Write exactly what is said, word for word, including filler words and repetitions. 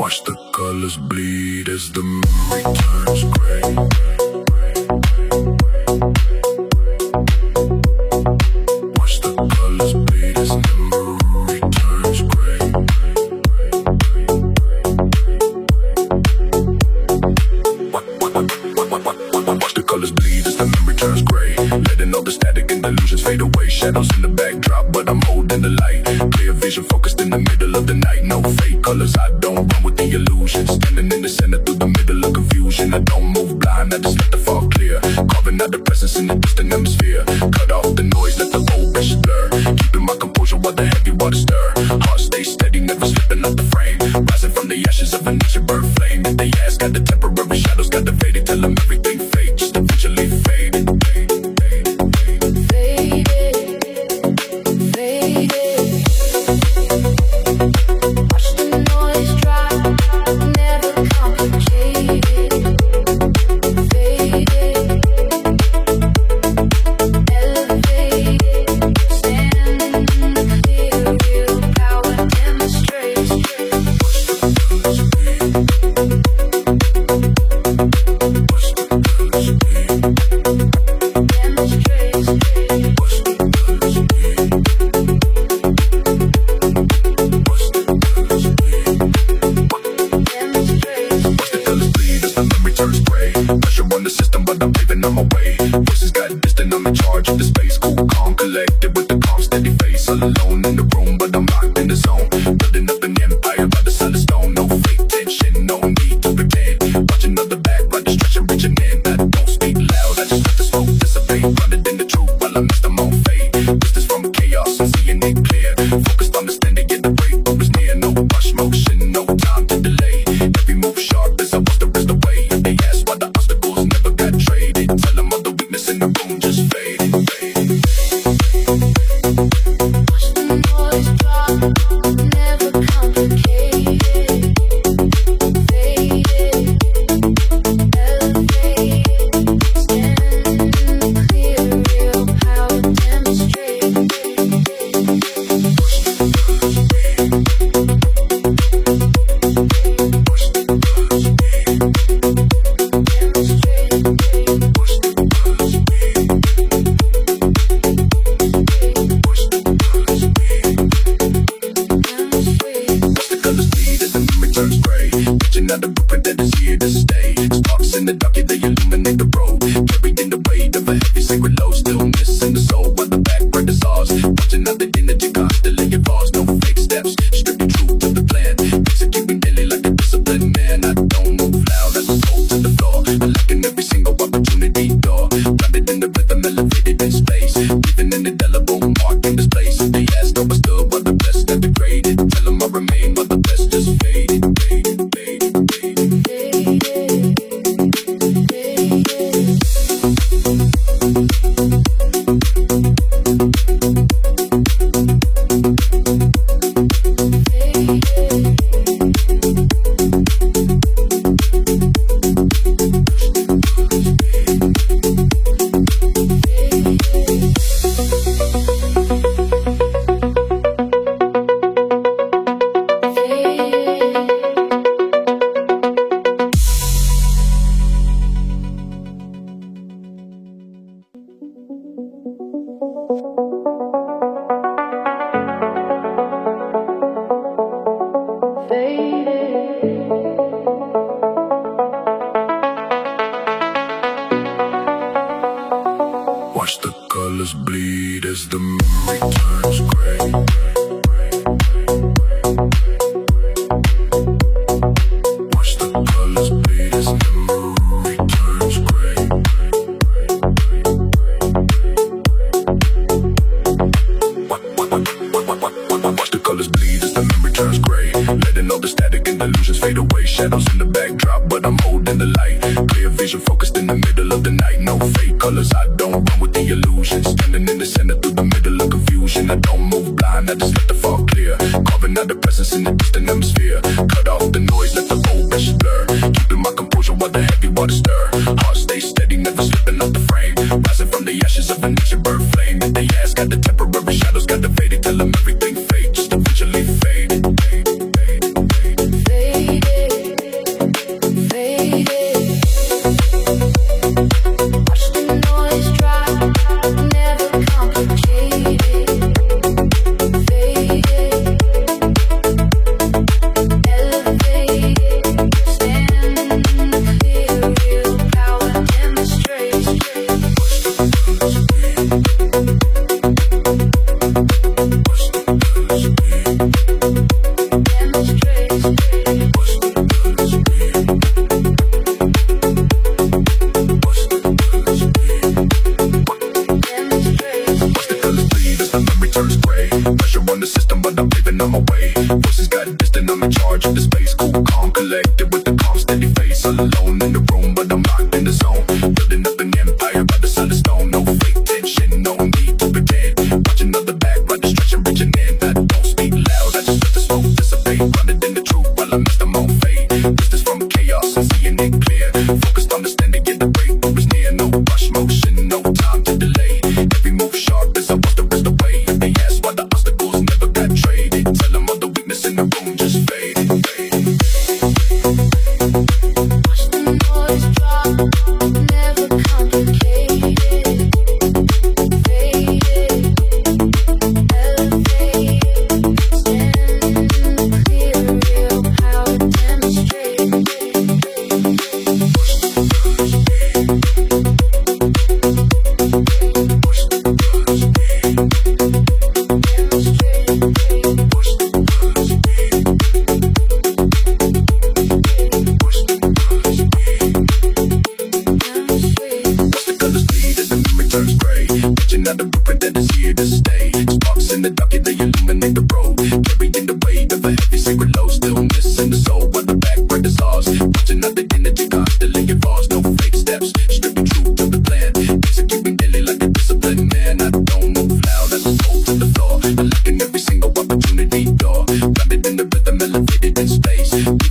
Watch the colors bleed as the memory turns gray. Watch the colors bleed as memory turns gray. Watch the colors bleed as the memory turns gray. Letting all the static and illusions fade away. Shadows in the backdrop, but I'm holding the light. Clear vision focused in the middle of the night. No fake colors, I don't run with the illusion. Standing in the center through the middle of confusion. I don't move blind, I just let the fog clear. Carving out the presence in the distant hemisphere. Cut off the noise, let the old vision blur. Keeping my composure while the heavy water stir. Heart stays steady, never slipping out the frame. Rising from the ashes of an ancient bird flame. If they ask, got the temporary shadows, got the faded. Tell them everything fake, just eventually faded. Watch the colors bleed as the memory turns gray. Watch the colors bleed as memory turns gray. Watch the colors bleed as the memory turns gray. Letting all the static and illusions fade away. Shadows in the backdrop, but I'm holding the light. Clear vision focused in the middle of the night. No fake colors, I don't run with the illusion. Standing in the center through the middle of confusion. I don't move blind, I just let the fog clear. Carving out the presence in the distant hemisphere. Cut off the noise, let the old vision blur. Keeping my composure while the heavy water stir. Heart stays steady, never slipping out the frame. Rising from the ashes of an ancient bird flame. If they ask, got the temporary shadows, got the faded. Tell them everything fake, just eventually faded. Faded, faded, faded. collected with a calm, steady face. All alone in the room, but I'm locked in the zone. Building up an empire by the solid stone. No fake tension, no need to pretend. Watching on the back, right distraction, reaching in. I don't speak loud, I just let the smoke dissipate. Grounded in the truth while I miss the own fade. Distance from chaos, I'm seeing it clear. Focused on the standing, get the breakthrough is near. No rush motion, no time to delay. Every move sharp as I watch the rest away. They ask why the obstacles never got traded. Tell them all the weakness in the room just fade. Watch the noise drop, never complicated. Faded, elevated, stand clear, real power demonstrated. Not the blueprint that is here to stay. Sparks in the dark, yeah, they illuminate the road. Carrying the weight of a heavy sacred load. Stillness in the soul while the background is ours. Watching out the energy constantly evolves. No fake steps, strictly true to the plan. Executing daily like a disciplined man. I don't move loud, I just hold to the floor. I look in every single opportunity door. Grounded in the rhythm, elevated in space.